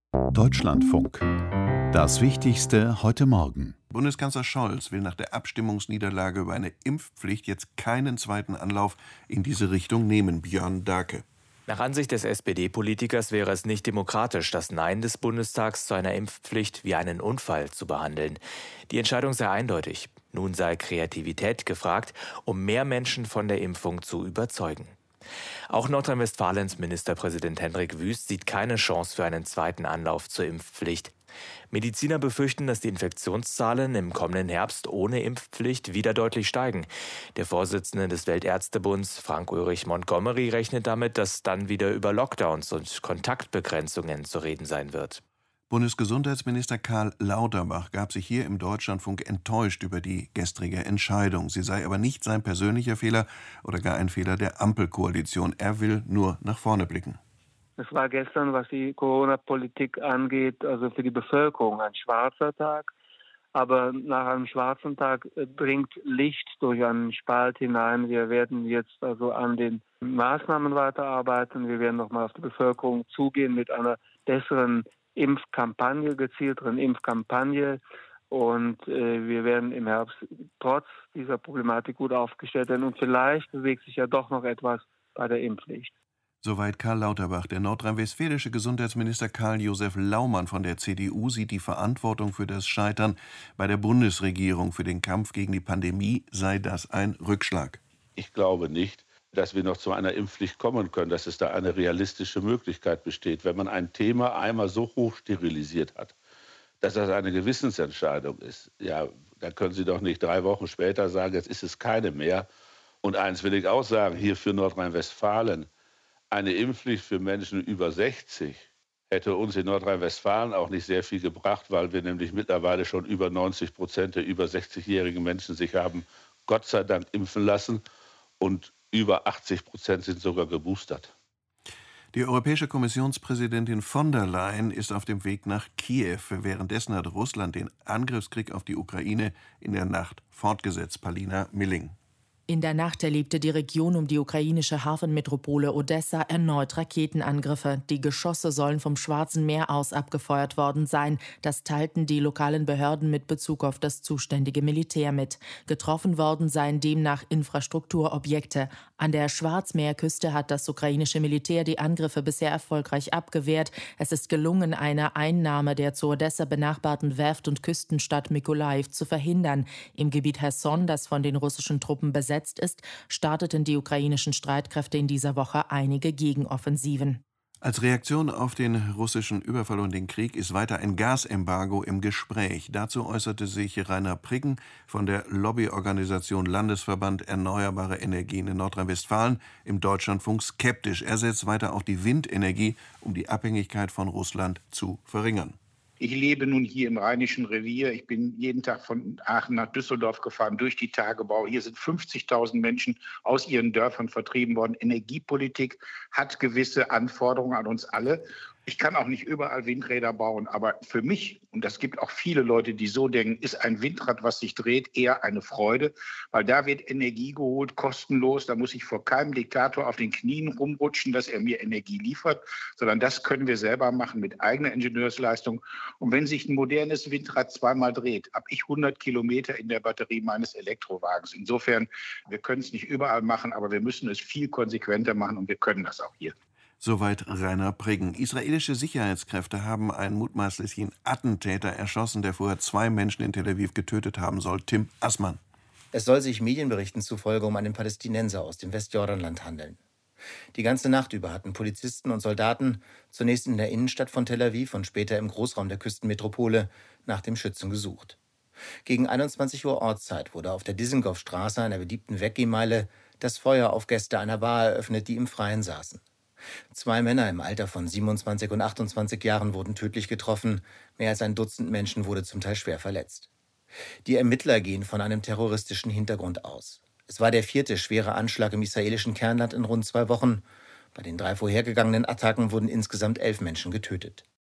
Deutschlandfunk. Das Wichtigste heute Morgen. Bundeskanzler Scholz will nach der Abstimmungsniederlage über eine Impfpflicht jetzt keinen zweiten Anlauf in diese Richtung nehmen. Björn Dahlke. Nach Ansicht des SPD-Politikers wäre es nicht demokratisch, das Nein des Bundestags zu einer Impfpflicht wie einen Unfall zu behandeln. Die Entscheidung sei eindeutig. Nun sei Kreativität gefragt, um mehr Menschen von der Impfung zu überzeugen. Auch Nordrhein-Westfalens Ministerpräsident Hendrik Wüst sieht keine Chance für einen zweiten Anlauf zur Impfpflicht. Mediziner befürchten, dass die Infektionszahlen im kommenden Herbst ohne Impfpflicht wieder deutlich steigen. Der Vorsitzende des Weltärztebunds, Frank-Ulrich Montgomery, rechnet damit, dass dann wieder über Lockdowns und Kontaktbegrenzungen zu reden sein wird. Bundesgesundheitsminister Karl Lauterbach gab sich hier im Deutschlandfunk enttäuscht über die gestrige Entscheidung. Sie sei aber nicht sein persönlicher Fehler oder gar ein Fehler der Ampelkoalition. Er will nur nach vorne blicken. Es war gestern, was die Corona-Politik angeht, also für die Bevölkerung ein schwarzer Tag. Aber nach einem schwarzen Tag dringt Licht durch einen Spalt hinein. Wir werden jetzt also an den Maßnahmen weiterarbeiten. Wir werden nochmal auf die Bevölkerung zugehen mit einer besseren Impfkampagne, gezielteren Impfkampagne. Und wir werden im Herbst trotz dieser Problematik gut aufgestellt werden. Und vielleicht bewegt sich ja doch noch etwas bei der Impfpflicht. Soweit Karl Lauterbach. Der nordrhein-westfälische Gesundheitsminister Karl-Josef Laumann von der CDU sieht die Verantwortung für das Scheitern bei der Bundesregierung. Für den Kampf gegen die Pandemie sei das ein Rückschlag. Ich glaube nicht, dass wir noch zu einer Impfpflicht kommen können, dass es da eine realistische Möglichkeit besteht. Wenn man ein Thema einmal so hoch sterilisiert hat, dass das eine Gewissensentscheidung ist, ja, dann können Sie doch nicht 3 Wochen später sagen, jetzt ist es keine mehr. Und eins will ich auch sagen, hier für Nordrhein-Westfalen, eine Impfpflicht für Menschen über 60 hätte uns in Nordrhein-Westfalen auch nicht sehr viel gebracht, weil wir nämlich mittlerweile schon über 90% der über 60-jährigen Menschen sich haben Gott sei Dank impfen lassen und über 80% sind sogar geboostert. Die europäische Kommissionspräsidentin von der Leyen ist auf dem Weg nach Kiew. Währenddessen hat Russland den Angriffskrieg auf die Ukraine in der Nacht fortgesetzt. Palina Milling. In der Nacht erlebte die Region um die ukrainische Hafenmetropole Odessa erneut Raketenangriffe. Die Geschosse sollen vom Schwarzen Meer aus abgefeuert worden sein. Das teilten die lokalen Behörden mit Bezug auf das zuständige Militär mit. Getroffen worden seien demnach Infrastrukturobjekte. An der Schwarzmeerküste hat das ukrainische Militär die Angriffe bisher erfolgreich abgewehrt. Es ist gelungen, eine Einnahme der zu Odessa benachbarten Werft- und Küstenstadt Mykolajiw zu verhindern. Im Gebiet Cherson, das von den russischen Truppen besetzt ist, starteten die ukrainischen Streitkräfte in dieser Woche einige Gegenoffensiven. Als Reaktion auf den russischen Überfall und den Krieg ist weiter ein Gasembargo im Gespräch. Dazu äußerte sich Rainer Priggen von der Lobbyorganisation Landesverband Erneuerbare Energien in Nordrhein-Westfalen im Deutschlandfunk skeptisch. Er setzt weiter auf die Windenergie, um die Abhängigkeit von Russland zu verringern. Ich lebe nun hier im Rheinischen Revier. Ich bin jeden Tag von Aachen nach Düsseldorf gefahren durch die Tagebau. Hier sind 50.000 Menschen aus ihren Dörfern vertrieben worden. Energiepolitik hat gewisse Anforderungen an uns alle. Ich kann auch nicht überall Windräder bauen, aber für mich, und das gibt auch viele Leute, die so denken, ist ein Windrad, was sich dreht, eher eine Freude, weil da wird Energie geholt, kostenlos. Da muss ich vor keinem Diktator auf den Knien rumrutschen, dass er mir Energie liefert, sondern das können wir selber machen mit eigener Ingenieursleistung. Und wenn sich ein modernes Windrad zweimal dreht, habe ich 100 Kilometer in der Batterie meines Elektrowagens. Insofern, wir können es nicht überall machen, aber wir müssen es viel konsequenter machen und wir können das auch hier. Soweit Rainer Priggen. Israelische Sicherheitskräfte haben einen mutmaßlichen Attentäter erschossen, der vorher 2 Menschen in Tel Aviv getötet haben soll. Tim Assmann. Es soll sich Medienberichten zufolge um einen Palästinenser aus dem Westjordanland handeln. Die ganze Nacht über hatten Polizisten und Soldaten, zunächst in der Innenstadt von Tel Aviv und später im Großraum der Küstenmetropole, nach dem Schützen gesucht. Gegen 21 Uhr Ortszeit wurde auf der Dizengoff-Straße, einer beliebten Weggemeile, das Feuer auf Gäste einer Bar eröffnet, die im Freien saßen. 2 Männer im Alter von 27 und 28 Jahren wurden tödlich getroffen, mehr als ein Dutzend Menschen wurde zum Teil schwer verletzt. Die Ermittler gehen von einem terroristischen Hintergrund aus. Es war der 4. schwere Anschlag im israelischen Kernland in rund 2 Wochen. Bei den 3 vorhergegangenen Attacken wurden insgesamt 11 Menschen getötet.